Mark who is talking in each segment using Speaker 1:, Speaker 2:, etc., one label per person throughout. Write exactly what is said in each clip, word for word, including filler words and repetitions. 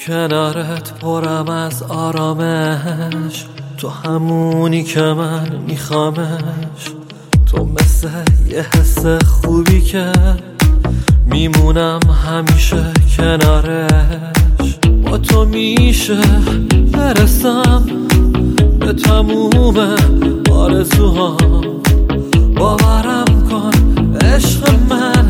Speaker 1: کنارت پرم از آرامش، تو همونی که من میخوامش. تو مثل یه حس خوبی که میمونم همیشه کنارش. با تو میشه برسم به تموم آرزوهام. باورم کن عشق من،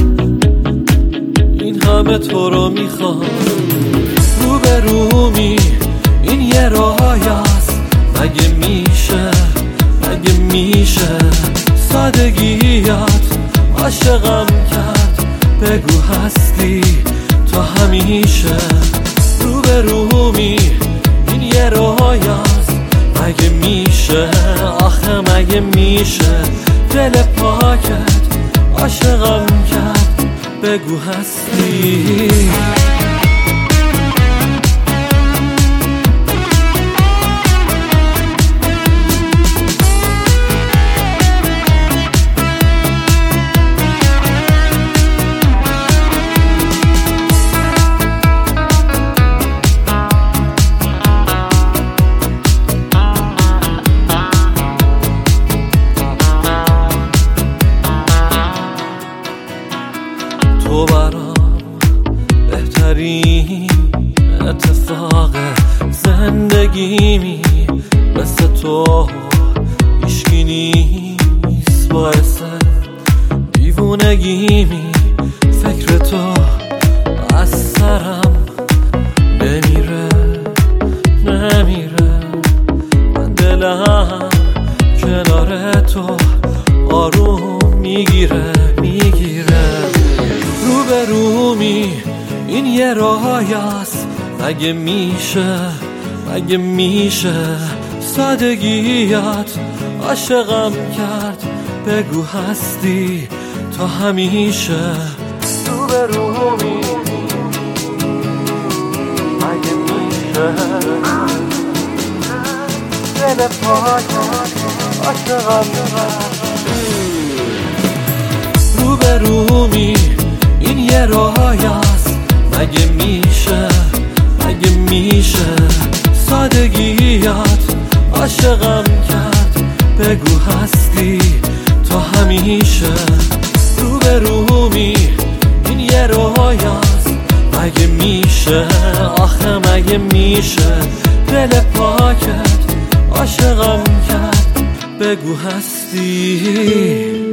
Speaker 1: این همه تو رو میخوام. رو به رومی این یه راهیست، مگه میشه مگه میشه سادگیات عاشقم کرد. بگو هستی تا همیشه. رو به رومی این یه راهیست، مگه میشه آخه مگه میشه دل پاکت عاشقم کرد. بگو هستی. تو برام بهترین اتفاق زندگیمی. مثل تو هیچکی نیست باعث دیوونگیمی. فکر تو از سرم نمیره نمیره. من دلم کنار تو آروم میگیره میگیره. رو به رومی این یه راهیست، مگه میشه مگه میشه سادگیات عاشقم کرد. بگو هستی تا همیشه. رو به رومی مگه میشه دل پاکت عاشقم کرد. رو به رومی این یه راهیست، مگه میشه مگه میشه سادگیات عاشقم کرد. بگو هستی تا همیشه. رو به رومی این یه راهیست، مگه میشه آخه مگه میشه دل پاکت عاشقم کرد. بگو هستی.